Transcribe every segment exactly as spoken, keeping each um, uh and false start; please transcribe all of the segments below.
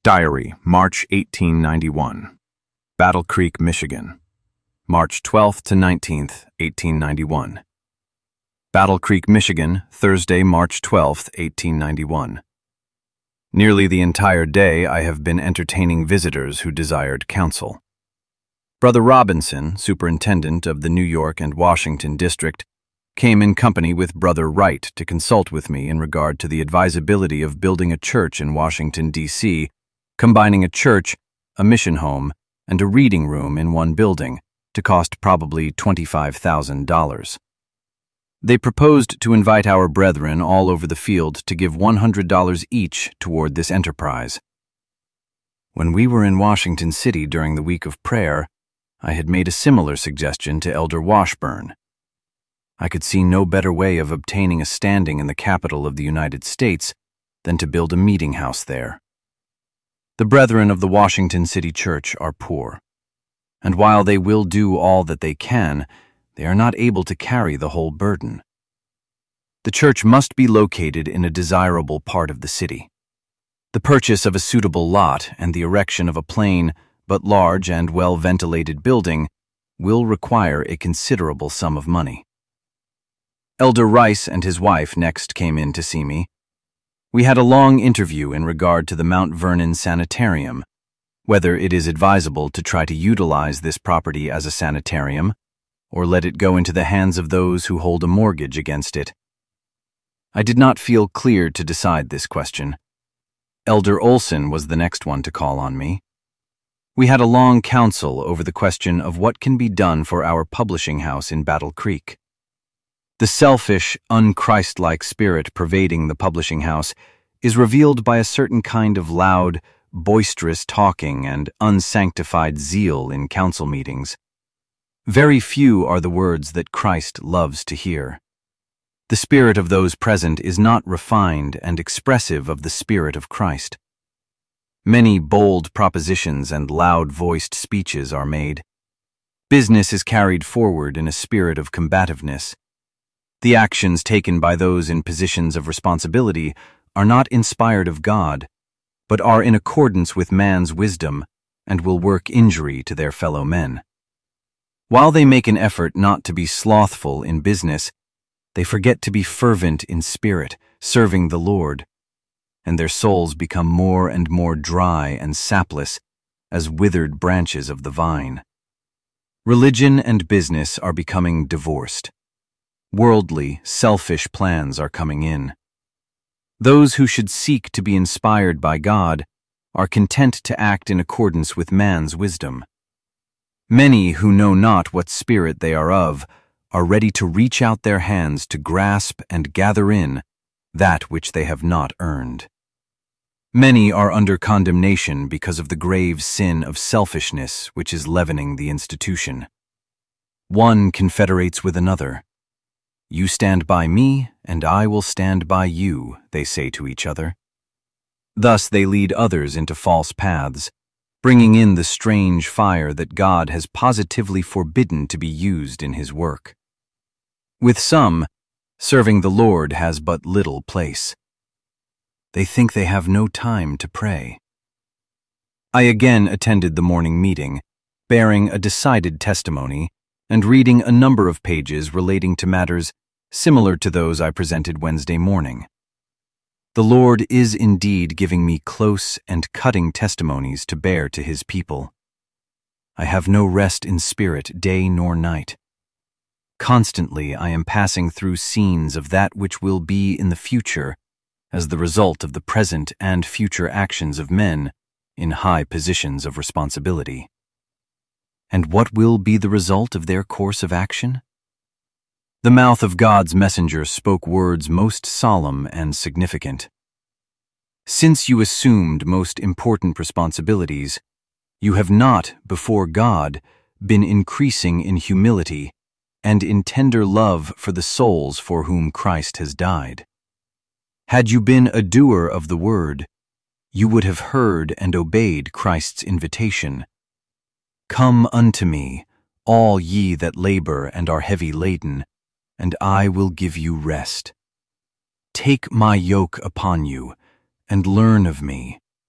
Diary, March eighteen ninety-one. Battle Creek, Michigan. March twelfth to nineteenth, eighteen ninety-one. Battle Creek, Michigan, Thursday, March twelfth, eighteen ninety-one. Nearly the entire day I have been entertaining visitors who desired counsel. Brother Robinson, superintendent of the New York and Washington district, came in company with Brother Wright to consult with me in regard to the advisability of building a church in Washington, D C, combining a church, a mission home, and a reading room in one building, to cost probably twenty-five thousand dollars. They proposed to invite our brethren all over the field to give one hundred dollars each toward this enterprise. When we were in Washington City during the week of prayer, I had made a similar suggestion to Elder Washburn. I could see no better way of obtaining a standing in the capital of the United States than to build a meeting house there. The brethren of the Washington City Church are poor, and while they will do all that they can, they are not able to carry the whole burden. The church must be located in a desirable part of the city. The purchase of a suitable lot and the erection of a plain but large and well-ventilated building will require a considerable sum of money. Elder Rice and his wife next came in to see me. We had a long interview in regard to the Mount Vernon Sanitarium, whether it is advisable to try to utilize this property as a sanitarium, or let it go into the hands of those who hold a mortgage against it. I did not feel clear to decide this question. Elder Olson was the next one to call on me. We had a long council over the question of what can be done for our publishing house in Battle Creek. The selfish, un-Christ-like spirit pervading the publishing house is revealed by a certain kind of loud, boisterous talking and unsanctified zeal in council meetings. Very few are the words that Christ loves to hear. The spirit of those present is not refined and expressive of the Spirit of Christ. Many bold propositions and loud-voiced speeches are made. Business is carried forward in a spirit of combativeness. The actions taken by those in positions of responsibility are not inspired of God, but are in accordance with man's wisdom and will work injury to their fellow men. While they make an effort not to be slothful in business, they forget to be fervent in spirit, serving the Lord, and their souls become more and more dry and sapless as withered branches of the vine. Religion and business are becoming divorced. Worldly, selfish plans are coming in. Those who should seek to be inspired by God are content to act in accordance with man's wisdom. Many who know not what spirit they are of are ready to reach out their hands to grasp and gather in that which they have not earned. Many are under condemnation because of the grave sin of selfishness which is leavening the institution. One confederates with another. You stand by me, and I will stand by you, they say to each other. Thus they lead others into false paths, bringing in the strange fire that God has positively forbidden to be used in his work. With some, serving the Lord has but little place. They think they have no time to pray. I again attended the morning meeting, bearing a decided testimony and reading a number of pages relating to matters similar to those I presented Wednesday morning. The Lord is indeed giving me close and cutting testimonies to bear to his people. I have no rest in spirit day nor night. Constantly I am passing through scenes of that which will be in the future as the result of the present and future actions of men in high positions of responsibility. And what will be the result of their course of action? The mouth of God's messenger spoke words most solemn and significant. Since you assumed most important responsibilities, you have not, before God, been increasing in humility and in tender love for the souls for whom Christ has died. Had you been a doer of the word, you would have heard and obeyed Christ's invitation. Come unto me, all ye that labor and are heavy laden, and I will give you rest. Take my yoke upon you, and learn of me,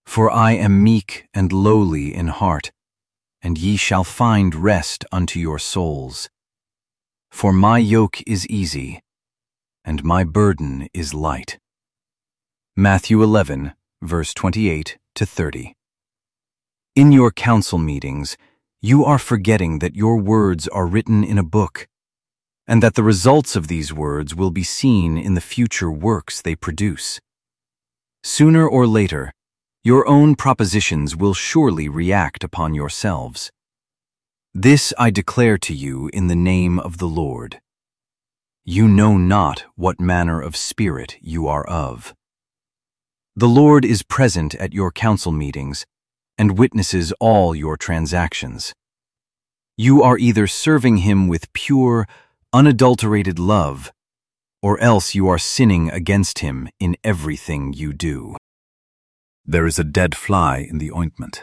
For I am meek and lowly in heart, and ye shall find rest unto your souls. For my yoke is easy, and my burden is light. Matthew eleven, verse twenty-eight to thirty. In your council meetings, you are forgetting that your words are written in a book, and that the results of these words will be seen in the future works they produce. Sooner or later, your own propositions will surely react upon yourselves. This I declare to you in the name of the Lord. You know not what manner of spirit you are of. The Lord is present at your council meetings and witnesses all your transactions. You are either serving him with pure, unadulterated love, or else you are sinning against him in everything you do. There is a dead fly in the ointment.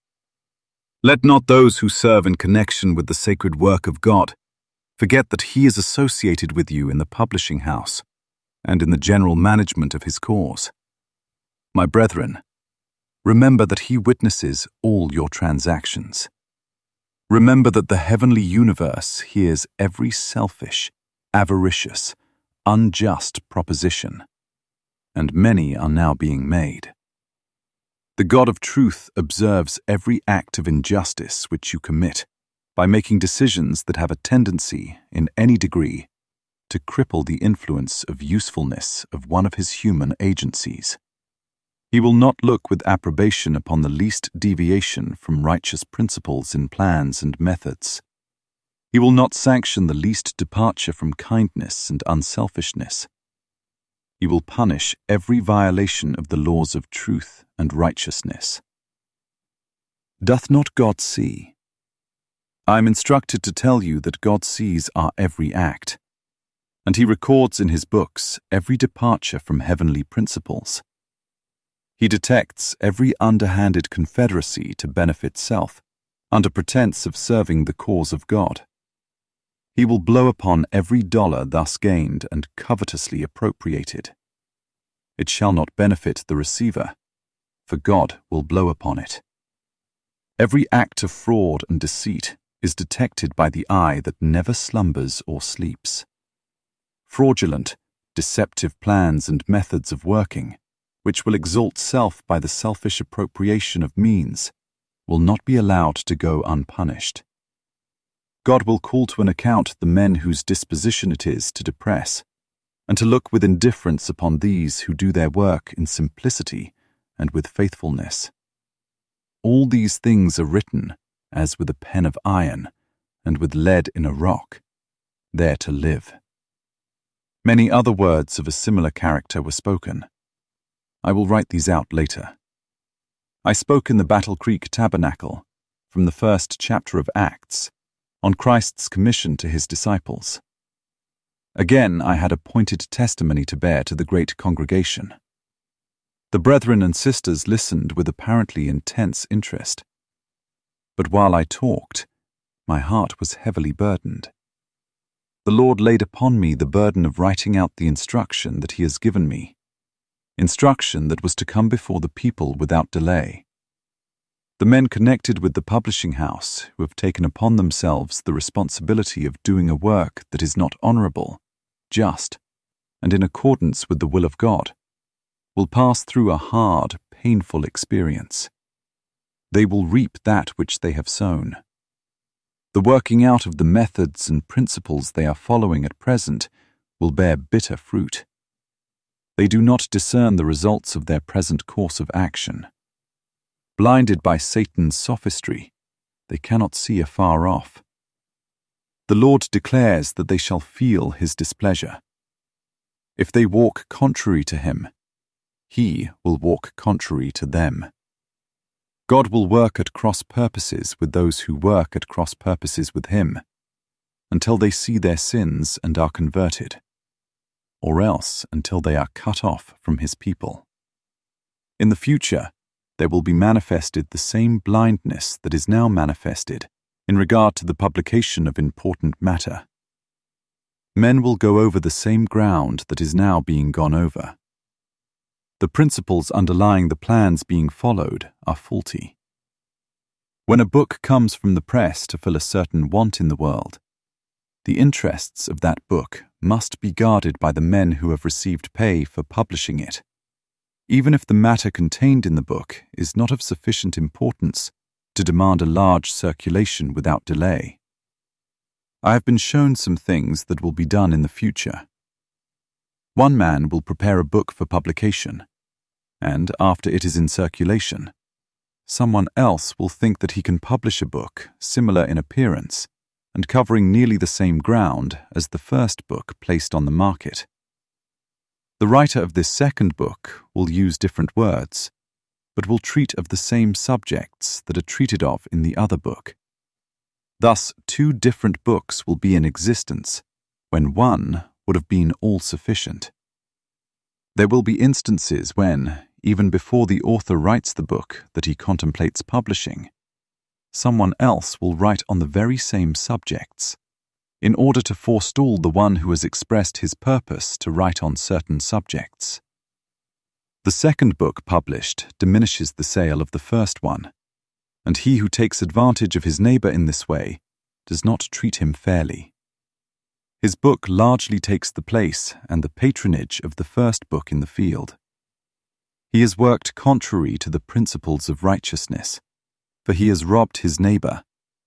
Let not those who serve in connection with the sacred work of God forget that he is associated with you in the publishing house and in the general management of his cause. My brethren, remember that he witnesses all your transactions. Remember that the heavenly universe hears every selfish, avaricious, unjust proposition, and many are now being made. The God of truth observes every act of injustice which you commit by making decisions that have a tendency, in any degree, to cripple the influence of usefulness of one of his human agencies. He will not look with approbation upon the least deviation from righteous principles in plans and methods. He will not sanction the least departure from kindness and unselfishness. He will punish every violation of the laws of truth and righteousness. Doth not God see? I am instructed to tell you that God sees our every act, and he records in his books every departure from heavenly principles. He detects every underhanded confederacy to benefit self, under pretense of serving the cause of God. He will blow upon every dollar thus gained and covetously appropriated. It shall not benefit the receiver, for God will blow upon it. Every act of fraud and deceit is detected by the eye that never slumbers or sleeps. Fraudulent, deceptive plans and methods of working, which will exalt self by the selfish appropriation of means, will not be allowed to go unpunished. God will call to an account the men whose disposition it is to depress, and to look with indifference upon these who do their work in simplicity and with faithfulness. All these things are written, as with a pen of iron, and with lead in a rock, there to live. Many other words of a similar character were spoken. I will write these out later. I spoke in the Battle Creek Tabernacle, from the first chapter of Acts, on Christ's commission to his disciples. Again, I had a pointed testimony to bear to the great congregation. The brethren and sisters listened with apparently intense interest. But while I talked, my heart was heavily burdened. The Lord laid upon me the burden of writing out the instruction that he has given me, instruction that was to come before the people without delay. The men connected with the publishing house, who have taken upon themselves the responsibility of doing a work that is not honorable, just, and in accordance with the will of God, will pass through a hard, painful experience. They will reap that which they have sown. The working out of the methods and principles they are following at present will bear bitter fruit. They do not discern the results of their present course of action. Blinded by Satan's sophistry, they cannot see afar off. The Lord declares that they shall feel his displeasure. If they walk contrary to him, he will walk contrary to them. God will work at cross purposes with those who work at cross purposes with him, until they see their sins and are converted, or else until they are cut off from his people. In the future, there will be manifested the same blindness that is now manifested in regard to the publication of important matter. Men will go over the same ground that is now being gone over. The principles underlying the plans being followed are faulty. When a book comes from the press to fill a certain want in the world, the interests of that book must be guarded by the men who have received pay for publishing it, even if the matter contained in the book is not of sufficient importance to demand a large circulation without delay. I have been shown some things that will be done in the future. One man will prepare a book for publication, and after it is in circulation, someone else will think that he can publish a book similar in appearance and covering nearly the same ground as the first book placed on the market. The writer of this second book will use different words, but will treat of the same subjects that are treated of in the other book. Thus, two different books will be in existence when one would have been all-sufficient. There will be instances when, even before the author writes the book that he contemplates publishing, someone else will write on the very same subjects, in order to forestall the one who has expressed his purpose to write on certain subjects. The second book published diminishes the sale of the first one, and he who takes advantage of his neighbor in this way does not treat him fairly. His book largely takes the place and the patronage of the first book in the field. He has worked contrary to the principles of righteousness, for he has robbed his neighbor.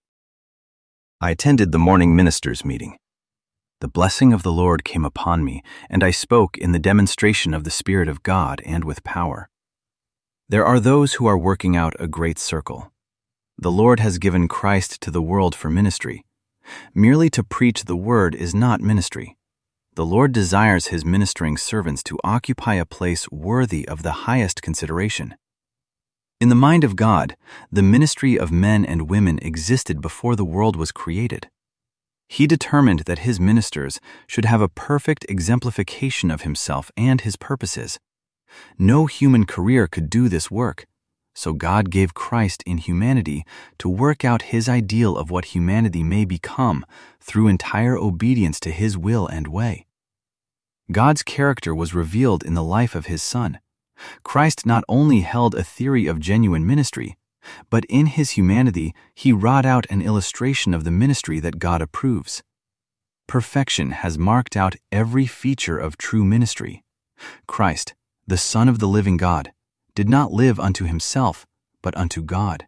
I attended the morning ministers' meeting. The blessing of the Lord came upon me, and I spoke in the demonstration of the Spirit of God and with power. There are those who are working out a great circle. The Lord has given Christ to the world for ministry. Merely to preach the word is not ministry. The Lord desires his ministering servants to occupy a place worthy of the highest consideration. In the mind of God, the ministry of men and women existed before the world was created. He determined that his ministers should have a perfect exemplification of himself and his purposes. No human career could do this work, so God gave Christ in humanity to work out his ideal of what humanity may become through entire obedience to his will and way. God's character was revealed in the life of his Son. Christ not only held a theory of genuine ministry, but in his humanity he wrought out an illustration of the ministry that God approves. Perfection has marked out every feature of true ministry. Christ, the Son of the living God, did not live unto himself, but unto God.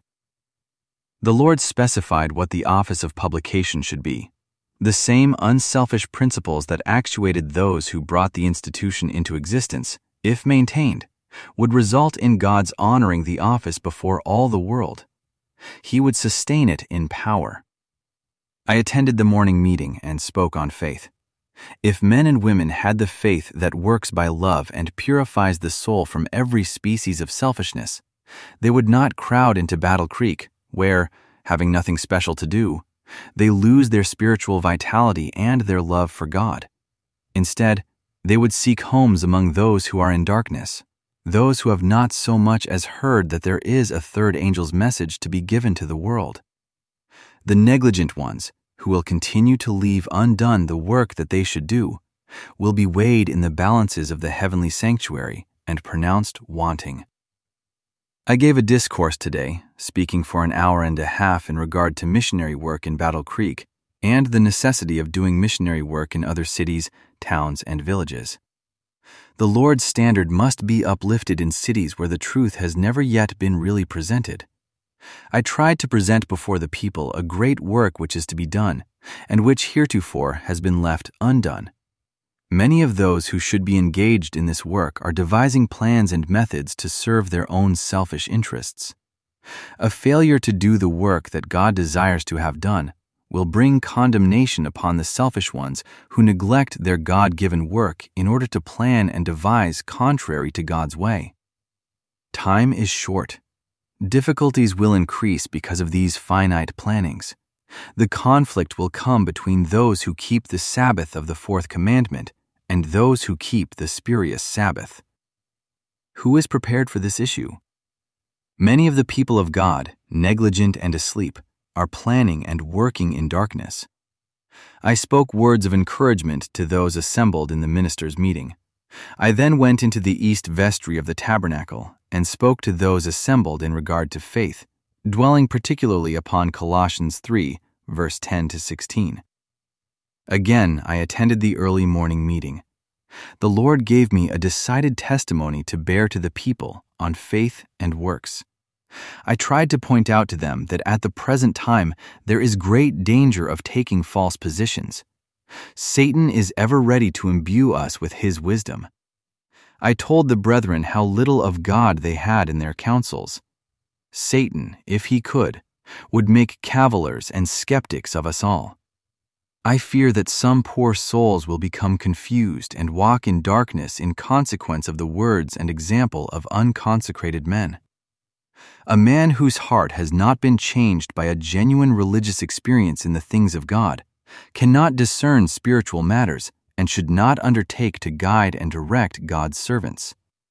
The Lord specified what the office of publication should be. The same unselfish principles that actuated those who brought the institution into existence, if maintained, would result in God's honoring the office before all the world. He would sustain it in power. I attended the morning meeting and spoke on faith. If men and women had the faith that works by love and purifies the soul from every species of selfishness, they would not crowd into Battle Creek, where, having nothing special to do, they lose their spiritual vitality and their love for God. Instead, they would seek homes among those who are in darkness, those who have not so much as heard that there is a third angel's message to be given to the world. The negligent ones, who will continue to leave undone the work that they should do, will be weighed in the balances of the heavenly sanctuary and pronounced wanting. I gave a discourse today, speaking for an hour and a half in regard to missionary work in Battle Creek and the necessity of doing missionary work in other cities, towns, and villages. The Lord's standard must be uplifted in cities where the truth has never yet been really presented. I tried to present before the people a great work which is to be done, and which heretofore has been left undone. Many of those who should be engaged in this work are devising plans and methods to serve their own selfish interests. A failure to do the work that God desires to have done will bring condemnation upon the selfish ones who neglect their God-given work in order to plan and devise contrary to God's way. Time is short. Difficulties will increase because of these finite plannings. The conflict will come between those who keep the Sabbath of the fourth commandment and those who keep the spurious Sabbath. Who is prepared for this issue? Many of the people of God, negligent and asleep, are planning and working in darkness. I spoke words of encouragement to those assembled in the ministers' meeting, I then went into the east vestry of the tabernacle and spoke to those assembled in regard to faith, dwelling particularly upon Colossians three, verse ten to sixteen. Again, I attended the early morning meeting. The Lord gave me a decided testimony to bear to the people on faith and works. I tried to point out to them that at the present time there is great danger of taking false positions. Satan is ever ready to imbue us with his wisdom. I told the brethren how little of God they had in their counsels. Satan, if he could, would make cavillers and skeptics of us all. I fear that some poor souls will become confused and walk in darkness in consequence of the words and example of unconsecrated men. A man whose heart has not been changed by a genuine religious experience in the things of God cannot discern spiritual matters and should not undertake to guide and direct God's servants.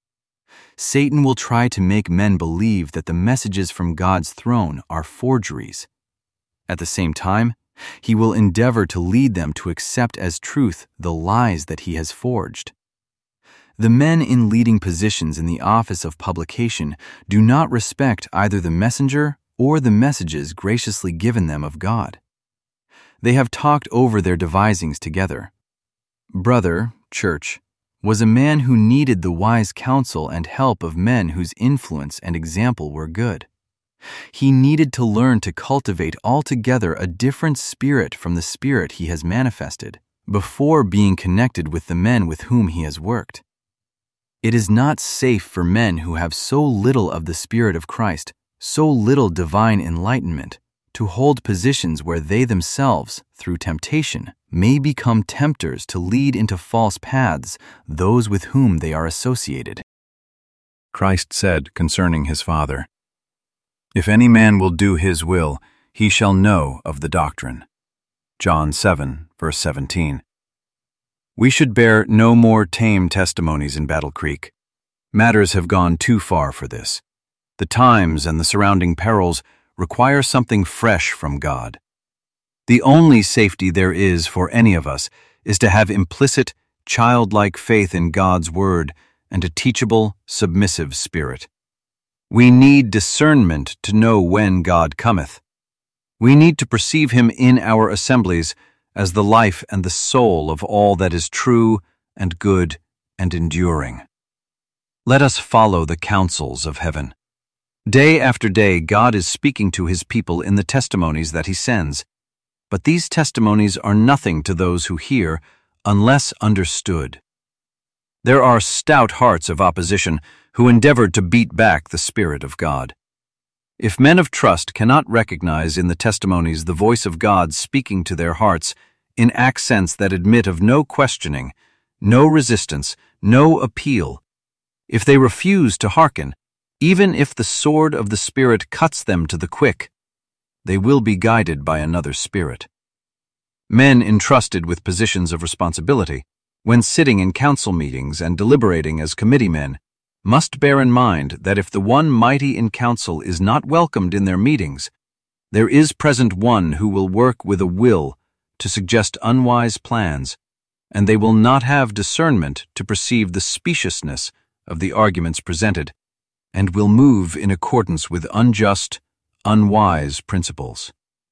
Satan will try to make men believe that the messages from God's throne are forgeries. At the same time, he will endeavor to lead them to accept as truth the lies that he has forged. The men in leading positions in the office of publication do not respect either the messenger or the messages graciously given them of God. They have talked over their devisings together. Brother, church, was a man who needed the wise counsel and help of men whose influence and example were good. He needed to learn to cultivate altogether a different spirit from the spirit he has manifested before being connected with the men with whom he has worked. It is not safe for men who have so little of the Spirit of Christ, so little divine enlightenment, to hold positions where they themselves, through temptation, may become tempters to lead into false paths those with whom they are associated. Christ said concerning his Father, "If any man will do his will, he shall know of the doctrine." John seven, verse seventeen. We should bear no more tame testimonies in Battle Creek. Matters have gone too far for this. The times and the surrounding perils require something fresh from God. The only safety there is for any of us is to have implicit, childlike faith in God's word and a teachable, submissive spirit. We need discernment to know when God cometh. We need to perceive him in our assemblies as the life and the soul of all that is true and good and enduring. Let us follow the counsels of heaven. Day after day, God is speaking to his people in the testimonies that he sends. But these testimonies are nothing to those who hear unless understood. There are stout hearts of opposition who endeavored to beat back the Spirit of God. If men of trust cannot recognize in the testimonies the voice of God speaking to their hearts in accents that admit of no questioning, no resistance, no appeal, if they refuse to hearken, even if the sword of the Spirit cuts them to the quick, they will be guided by another spirit. Men entrusted with positions of responsibility, when sitting in council meetings and deliberating as committee men, must bear in mind that if the one mighty in council is not welcomed in their meetings, there is present one who will work with a will to suggest unwise plans, and they will not have discernment to perceive the speciousness of the arguments presented, and will move in accordance with unjust, unwise principles.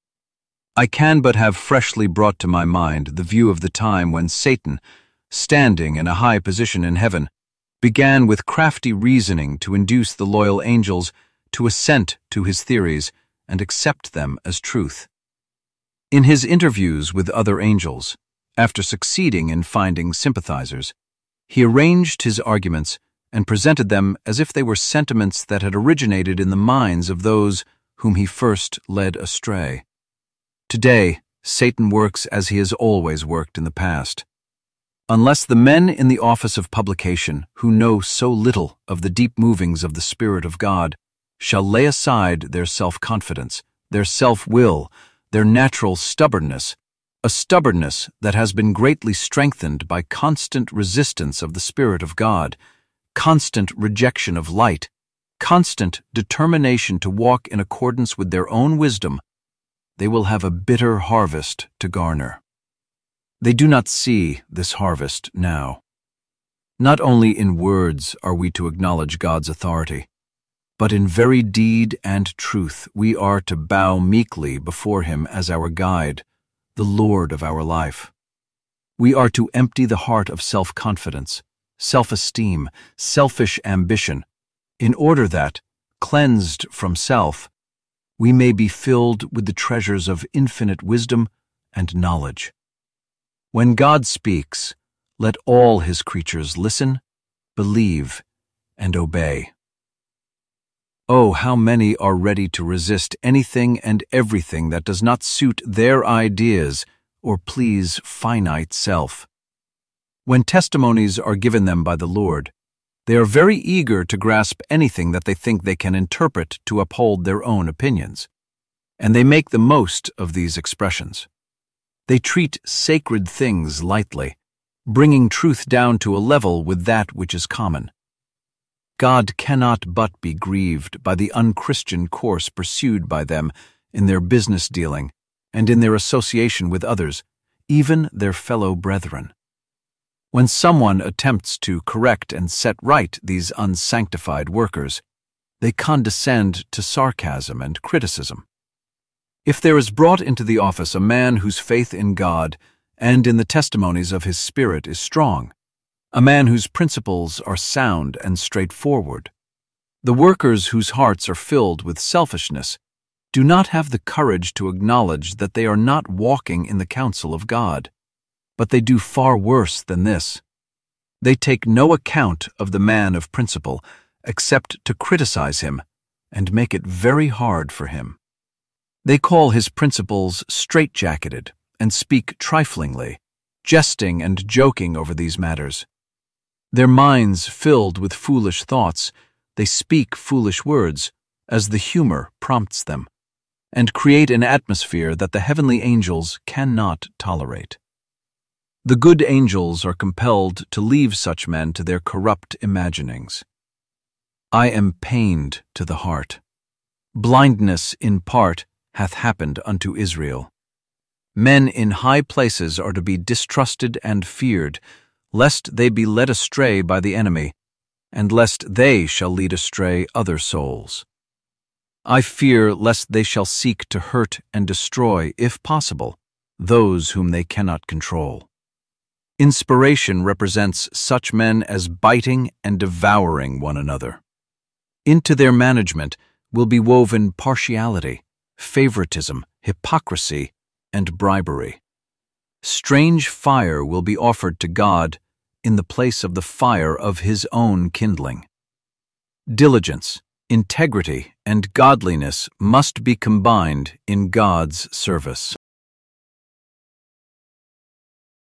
I can but have freshly brought to my mind the view of the time when Satan, standing in a high position in heaven, began with crafty reasoning to induce the loyal angels to assent to his theories and accept them as truth. In his interviews with other angels, after succeeding in finding sympathizers, he arranged his arguments and presented them as if they were sentiments that had originated in the minds of those whom he first led astray. Today, Satan works as he has always worked in the past. Unless the men in the office of publication, who know so little of the deep movings of the Spirit of God, shall lay aside their self-confidence, their self-will, their natural stubbornness, a stubbornness that has been greatly strengthened by constant resistance of the Spirit of God, constant rejection of light, constant determination to walk in accordance with their own wisdom, they will have a bitter harvest to garner. They do not see this harvest now. Not only in words are we to acknowledge God's authority, but in very deed and truth we are to bow meekly before Him as our guide, the Lord of our life. We are to empty the heart of self-confidence, self-esteem, selfish ambition, in order that, cleansed from self, we may be filled with the treasures of infinite wisdom and knowledge. When God speaks, let all His creatures listen, believe, and obey. Oh, how many are ready to resist anything and everything that does not suit their ideas or please finite self. When testimonies are given them by the Lord, they are very eager to grasp anything that they think they can interpret to uphold their own opinions, and they make the most of these expressions. They treat sacred things lightly, bringing truth down to a level with that which is common. God cannot but be grieved by the unchristian course pursued by them in their business dealing and in their association with others, even their fellow brethren. When someone attempts to correct and set right these unsanctified workers, they condescend to sarcasm and criticism. If there is brought into the office a man whose faith in God and in the testimonies of his Spirit is strong, a man whose principles are sound and straightforward, the workers whose hearts are filled with selfishness do not have the courage to acknowledge that they are not walking in the counsel of God, but they do far worse than this. They take no account of the man of principle except to criticize him and make it very hard for him. They call his principles straitjacketed and speak triflingly, jesting and joking over these matters. Their minds filled with foolish thoughts, they speak foolish words as the humor prompts them, and create an atmosphere that the heavenly angels cannot tolerate. The good angels are compelled to leave such men to their corrupt imaginings. I am pained to the heart. Blindness in part hath happened unto Israel. Men in high places are to be distrusted and feared, lest they be led astray by the enemy, and lest they shall lead astray other souls. I fear lest they shall seek to hurt and destroy, if possible, those whom they cannot control. Inspiration represents such men as biting and devouring one another. Into their management will be woven partiality, favoritism, hypocrisy, and bribery. Strange fire will be offered to God in the place of the fire of His own kindling. Diligence, integrity, and godliness must be combined in God's service.